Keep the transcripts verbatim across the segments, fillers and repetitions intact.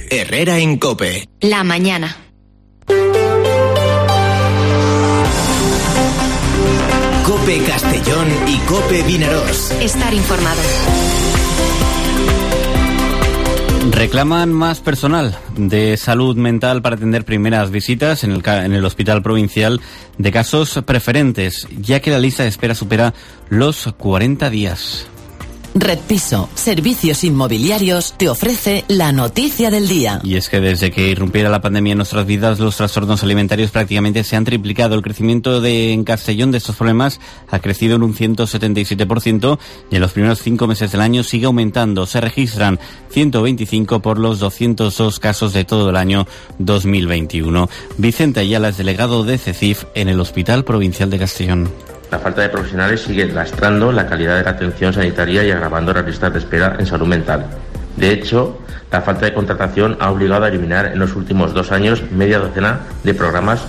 Herrera en COPE. La mañana. COPE Castellón y COPE Vinarós. Estar informado. Reclaman más personal de salud mental para atender primeras visitas en el, en el Hospital Provincial de casos preferentes, ya que la lista de espera supera los cuarenta días. Red Piso, servicios inmobiliarios, te ofrece la noticia del día. Y es que desde que irrumpiera la pandemia en nuestras vidas, los trastornos alimentarios prácticamente se han triplicado. El crecimiento de, en Castellón de estos problemas ha crecido en un ciento setenta y siete por ciento y en los primeros cinco meses del año sigue aumentando. Se registran ciento veinticinco por los doscientos dos casos de todo el año dos mil veintiuno. Vicente Ayala es delegado de CECIF en el Hospital Provincial de Castellón. La falta de profesionales sigue lastrando la calidad de la atención sanitaria y agravando las listas de espera en salud mental. De hecho, la falta de contratación ha obligado a eliminar en los últimos dos años media docena de programas.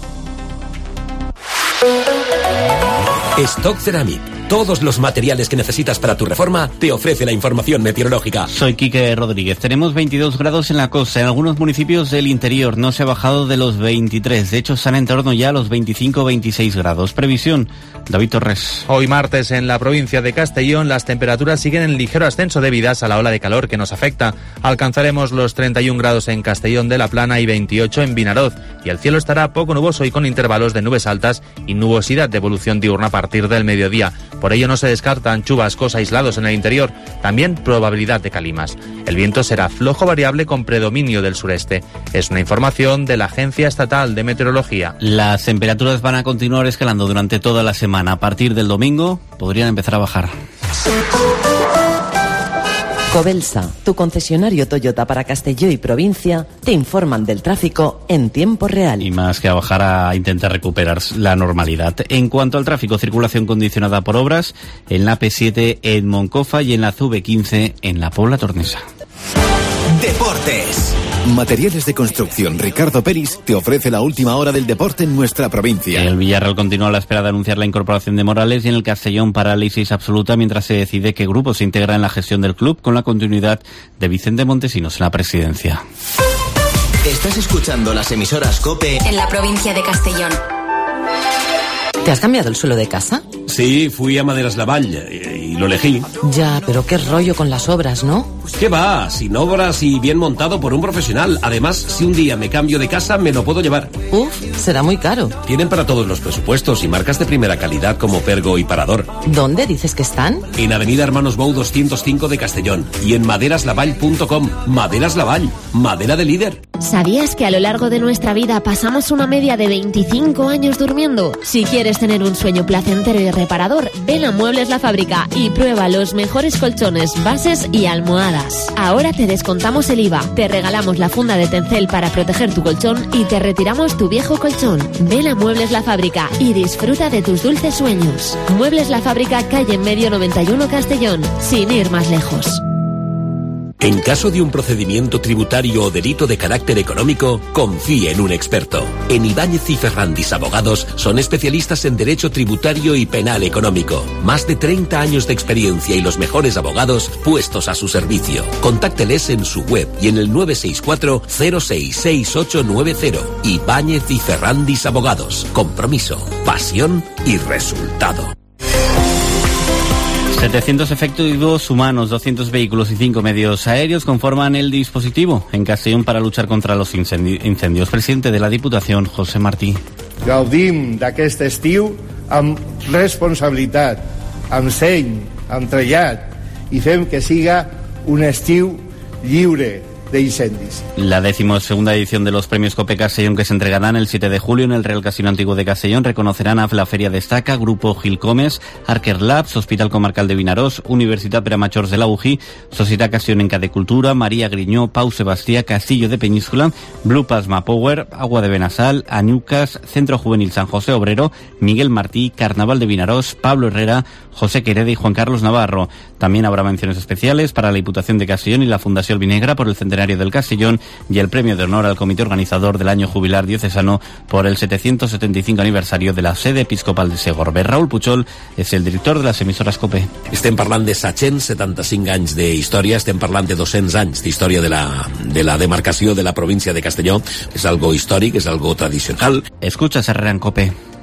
Stock Ceramic. Todos los materiales que necesitas para tu reforma te ofrece la información meteorológica. Soy Quique Rodríguez. Tenemos veintidós grados en la costa. En algunos municipios del interior no se ha bajado de los veintitrés. De hecho, están en torno ya a los veinticinco veintiséis grados. Previsión, David Torres. Hoy martes en la provincia de Castellón las temperaturas siguen en ligero ascenso debidas a la ola de calor que nos afecta. Alcanzaremos los treinta y un grados en Castellón de la Plana y veintiocho en Vinaroz. Y el cielo estará poco nuboso y con intervalos de nubes altas y nubosidad de evolución diurna a partir del mediodía. Por ello no se descartan chubascos aislados en el interior, también probabilidad de calimas. El viento será flojo variable con predominio del sureste. Es una información de la Agencia Estatal de Meteorología. Las temperaturas van a continuar escalando durante toda la semana. A partir del domingo podrían empezar a bajar. Cobelsa, tu concesionario Toyota para Castelló y provincia, te informan del tráfico en tiempo real. Y más que a bajar, a intentar recuperar la normalidad. En cuanto al tráfico, circulación condicionada por obras en la A P siete en Moncofa y en la C V quince en la Pobla Tornesa. Deportes. Materiales de construcción Ricardo Peris te ofrece la última hora del deporte en nuestra provincia. El Villarreal continúa a la espera de anunciar la incorporación de Morales y en el Castellón parálisis absoluta mientras se decide qué grupo se integra en la gestión del club con la continuidad de Vicente Montesinos en la presidencia. Estás escuchando las emisoras COPE en la provincia de Castellón. ¿Te has cambiado el suelo de casa? Sí, fui a Maderas Lavall y lo elegí. Ya, pero qué rollo con las obras, ¿no? ¿Qué va? Sin obras y bien montado por un profesional. Además, si un día me cambio de casa, me lo puedo llevar. Uf, será muy caro. Tienen para todos los presupuestos y marcas de primera calidad como Pergo y Parador. ¿Dónde dices que están? En Avenida Hermanos Bou doscientos cinco de Castellón y en maderas lavall punto com. Maderas Lavall, madera de líder. ¿Sabías que a lo largo de nuestra vida pasamos una media de veinticinco años durmiendo? Si quieres tener un sueño placentero y reparador, ven a Muebles La Fábrica y prueba los mejores colchones, bases y almohadas. Ahora te descontamos el I V A, te regalamos la funda de Tencel para proteger tu colchón y te retiramos tu viejo colchón. Ven a Muebles La Fábrica y disfruta de tus dulces sueños. Muebles La Fábrica, calle en Medio noventa y uno Castellón, sin ir más lejos. En caso de un procedimiento tributario o delito de carácter económico, confíe en un experto. En Ibáñez y Ferrandis Abogados son especialistas en derecho tributario y penal económico. Más de treinta años de experiencia y los mejores abogados puestos a su servicio. Contácteles en su web y en el nueve seis cuatro cero seis seis ocho nueve cero. Ibáñez y Ferrandis Abogados. Compromiso, pasión y resultado. setecientos efectivos humanos, doscientos vehículos y cinco medios aéreos conforman el dispositivo en Castellón para luchar contra los incendios. Presidente de la Diputación, José Martí. Gaudim d'aquest estiu amb responsabilitat, amb seny, amb trellat i fem que siga un estiu lliure de incendios. La decimosegunda edición de los premios COPE Castellón que se entregarán el siete de julio en el Real Casino Antiguo de Castellón reconocerán a la Feria Destaca, Grupo Gilcomes, Arker Labs, Hospital Comarcal de Vinarós, Universitat per a Majors de la U G I, Societat Castellonenca de Cultura, María Griñó, Pau Sebastià, Castillo de Peñíscola, Blue Pasma Power, Agua de Benasal, Añucas, Centro Juvenil San José Obrero, Miguel Martí, Carnaval de Vinarós, Pablo Herrera, José Quereda y Juan Carlos Navarro. También habrá menciones especiales para la Diputación de Castellón y la Fundación Vinegra por el centenario centenario del Castellón y el premio de honor al comité organizador del año jubilar diocesano por el setecientos setenta y cinco aniversario de la sede episcopal de Segorbe. Raúl Puchol és el director de les emissores COPE. Estem parlant de set cents setanta-cinc anys d'història, estem parlant de dos-cents anys d'història de la, de la demarcació de la província de Castelló. És algo històric, és algo tradicional. Escucha Herrera en COPE.